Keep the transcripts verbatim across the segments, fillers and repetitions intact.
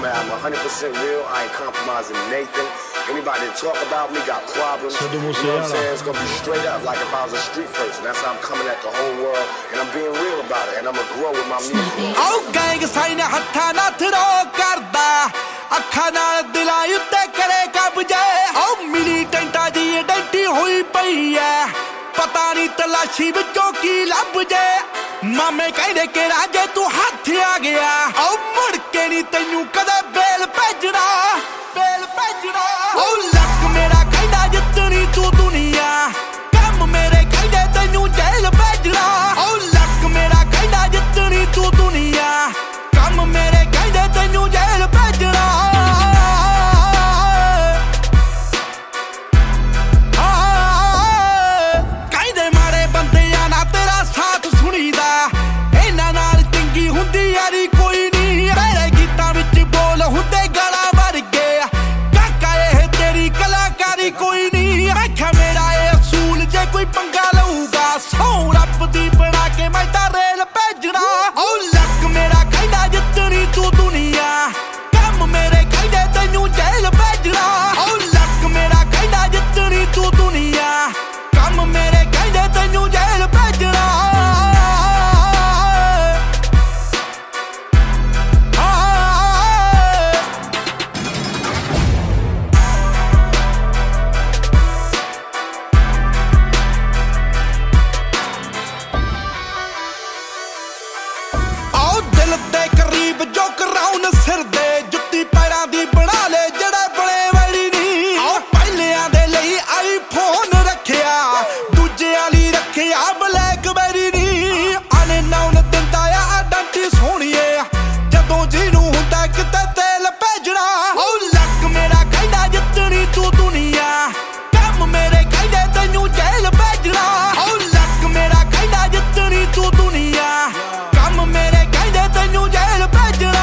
I'm at. I'm one hundred percent real. I ain't compromising Nathan. Anybody that talk about me got problems. You know what I'm saying? It's gonna be straight up, like if I was a street person. That's how I'm coming at the whole world, and I'm being real about it, and I'm gonna grow with my music. Oh, gang sign ਹੱਥਾਂ ਨਾਲ throw ਕਰਦਾ ਅੱਖਾਂ ਨਾਲ ਦਿਲਾਂ ਉੱਤੇ ਕਰੇ ਕਬਜ਼ੇ ਉਹ ਮਿਲੀ ਟੈਂਟਾ ਦੀ ਡੈਂਟੀ ਹੋਈ ਪਈ ਐ ਪਤਾ ਨਹੀਂ ਤਲਾਸ਼ੀ ਵਿੱਚੋਂ ਕੀ ਲੱਭ ਜੇ ਮਾਮੇ ਕਹਿੰਦੇ ਕਿ ਰਾਜੇ ਤੂੰ ਹੱਥ ਆ ਗਿਆ ਉਹ ਮੁੜ ਕੇ ਨਹੀਂ ਤੈਨੂੰ ਕਦੇ ਬੇਲ ਭੇਜਣਾ ਬੇਲ ਭੇਜਣਾ ਉਹ ਲੱਕ ਮੇਰਾ ਕਹਿੰਦਾ ਜਿੱਤਣੀ ਤੂੰ ਦੁਨੀਆ ਕੰਮ ਮੇਰੇ ਕਹਿੰਦੇ ਤੈਨੂੰ ਜੇਲ੍ਹ ਭੇਜਣਾ ਉਹ ਲੱਕ ਮੇਰਾ ਕਹਿੰਦਾ ਜਿੱਤਣੀ ਤੂੰ ਦੁਨੀਆ ਕੰਮ ਮੇਰੇ ਕਹਿੰਦੇ ਤੈਨੂੰ ਜੇਲ੍ਹ ਭੇਜਣਾ ਕਹਿੰਦੇ ਮਾੜੇ ਬੰਦਿਆਂ ਨਾਲ ਤੇਰਾ ਸਾਥ ਸੁਣੀਦਾ ਇਹਨਾਂ ਨਾਲ ਚੰਗੀ ਹੁੰਦੀ ਯਾਰੀ ਕੋਈ ਨਹੀਂ ਮੇਰੇ ਗੀਤਾਂ ਵਿੱਚ ਬੋਲ ਹੁੰਦੇ ਗਾਲਾਂ ਵਰਗੇ ਕਾਕਾ ਇਹ ਤੇਰੀ ਕਲਾਕਾਰੀ ਕੋਈ ਨਹੀਂ ਵੇਖਿਆ ਮੇਰਾ ਇਹ ਅਸੂਲ ਜੇ ਕੋਈ ਪੰਗਾ ਲਊਗਾ ਸੌ ਰੱਬ ਦੀ ਬਣਾ ਕੇ ਮੈਂ ਤਾਂ ਰੇਲ ਭੇਜਣਾ ਉਹ ਲੱਕ ਮੇਰਾ ਕਹਿੰਦਾ ਜਿੱਤਣੀ ਤੂੰ ਦੁਨੀਆ ਕੰਮ ਮੇਰੇ ਕਹਿੰਦੇ ਤੈਨੂੰ ਜੇਲ੍ਹ ਭੇਜਣਾ ਉਹ ਲੱਕ ਮੇਰਾ ਕਹਿੰਦਾ ਜਿੱਤਣੀ ਤੂੰ ਦੁਨੀਆ ਕੰਮ ਮੇਰੇ ਕਹਿੰਦੇ ਤੈਨੂੰ ਜੇਲ੍ਹ ਭੇਜਣਾ ਦਿਲ ਦੇ ਕਰੀਬ ਜੋ ਕਰਾਉਣ ਸਿਰ ਦੇ ਜੁੱਤੀ ਪੈਰਾਂ ਦੀ ਬਣਾ ਲੈ ਜਿਹੜੇ ਬਣੇ ਵੈਰੀ ਨਹੀਂ ਆ ਪਹਿਲਿਆਂ ਦੇ ਲਈ ਆਈਫੋਨ ਰੱਖਿਆ ਦੂਜਿਆਂ ਲਈ ਰੱਖਿਆ ਬਲੈਕਬੈਰੀ ਨਹੀਂ ਆਨੇ ਨਾਉਨ ਦਿੰਦਾ ਆ ਆਡੰਟੀ ਸੋਹਣੀਏ ਜਦੋਂ ਜਿਹਨੂੰ ਹੁੰਦਾ ਕਿਤੇ ਤੇਲ ਭੇਜਣਾ ਉਹ ਲੱਕ ਮੇਰਾ ਕਹਿੰਦਾ ਜਿੱਤਣੀ ਤੂੰ ਦੁਨੀਆ ਕੰਮ ਮੇਰੇ ਕਹਿੰਦੇ ਤੈਨੂੰ ਜੇਲ੍ਹ ਭੇਜਣਾ ਉਹ ਲੱਕ ਮੇਰਾ ਕਹਿੰਦਾ ਜਿੱਤਣੀ ਤੂੰ ਦੁਨੀਆ ਕੰਮ ਮੇਰੇ ਕਹਿੰਦੇ ਤੈਨੂੰ ਜੇਲ੍ਹ ਭੇਜਣਾ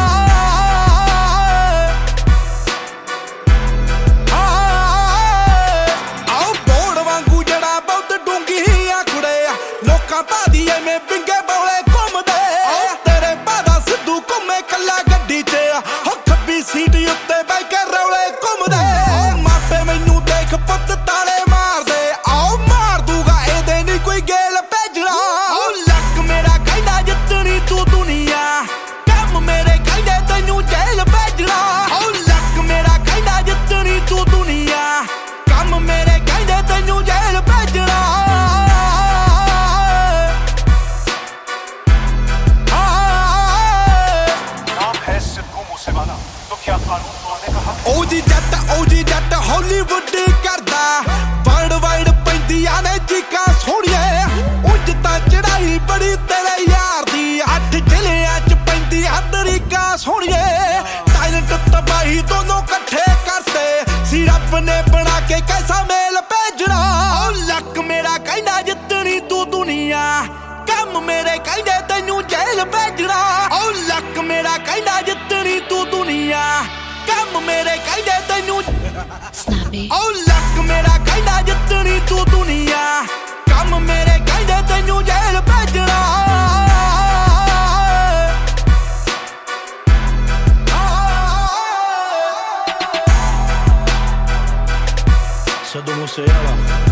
ਆਓ ਬੋੜ ਵਾਂਗੂ ਜਿਹੜਾ ਬਹੁਤ ਡੂੰਗੀ ਆ ਕੁੜੇ ਲੋਕਾਂ ਭਾਦੀ ਐਵੇਂ ਪਿੰਗੇ ਬੌਲੇ ਘੁੰਮਦੇ ਤੇਰੇ ਬਾਦਾ ਸਿੱਧੂ ਘੁੰਮੇ ਕੱਲਾ ਗੱਡੀ 'ਚ ਹੋ ਖੱਬੀ ਸੀਟ ਉੱਤੇ ਬਹਿ ਕੇ ਰੌਲੇ ਘੁੰਮਦੇ ਮਾਪੇ ਮੈਨੂੰ ਦੇਖ ਪੁੱਤ ਤਾਲੇ ਮਾਰਦੇ ਆਓ ਮਾਰ ਦੂਗਾ ਇਹਦੇ ਨਹੀਂ ਕੋਈ ਗੇਲ ਭੇਜਣਾ ਉਹ ਲੱਕ ਮੇਰਾ ਕਹਿੰਦਾ ਜਿੱਤਣੀ ਤੂੰ ਦੁਨੀਆ ਕੰਮ ਮੇਰੇ ਕਹਿੰਦੇ ਤੈਨੂੰ ਜੇਲ੍ਹ ਭੇਜਣਾ ਉਹ ਲੱਕ ਮੇਰਾ ਕਹਿੰਦਾ ਜਿੱਤਣੀ ਤੂੰ ਦੁਨੀਆ ਕੰਮ ਮੇਰੇ ਕਹਿੰਦੇ ਤੈਨੂੰ ਜੇਲ੍ਹ ਭੇਜਣਾ ਉਹ ਜੀ ਜੱਟ ਉਹ ਜੀ ਜੱਟ ਹਾਲੀਵੁੱਡ ਕਰਦਾ ਵਰਲਡ ਵਾਈਡ ਪੈਂਦੀਆਂ ਨੇ ਚੀਕਾਂ ਸੋਹਣੀਏ ਉਂਝ ਤਾਂ ਚੜਾਈ ਬੜੀ ਤੇਰੇ ਯਾਰ ਦੀ ਅੱਠ ਜ਼ਿਲ੍ਹਿਆਂ 'ਚ ਪੈਂਦੀ ਹਦਰੀਕਾ ਸੋਹਣੀਏ ਟੈਲੈਂਟ ਤਬਾਹੀ ਦੋਨੋਂ ਇਕੱਠੇ ਕਰਤੇ ਸੀ ਰੱਬ ਨੇ ਬਣਾ ਕੇ ਕੈਸਾ ਮੇਲ ਭੇਜਣਾ ਉਹ ਲੱਕ ਮੇਰਾ ਕਹਿੰਦਾ ਜਿੱਤਣੀ ਤੂੰ ਦੁਨੀਆ ਕੰਮ ਮੇਰੇ ਕਹਿੰਦੇ ਤੈਨੂੰ ਜੇਲ੍ਹ ਭੇਜਣਾ ਉਹ ਲੱਕ ਮੇਰਾ ਕਹਿੰਦਾ ਜਿੱਤਣੀ ਤੂੰ ਦੁਨੀਆ ਕੰਮ ਮੇਰੇ ਕਹਿੰਦੇ ਤੈਨੂੰ ਉਹ ਲੱਕ ਮੇਰਾ ਕਹਿੰਦਾ ਜਿੱਤਣੀ ਤੂੰ ਦੁਨੀਆ ਕੰਮ ਮੇਰੇ ਕਹਿੰਦੇ ਤੈਨੂੰ ਜੇਲ੍ਹ ਭੇਜਣਾ Sadu Musiala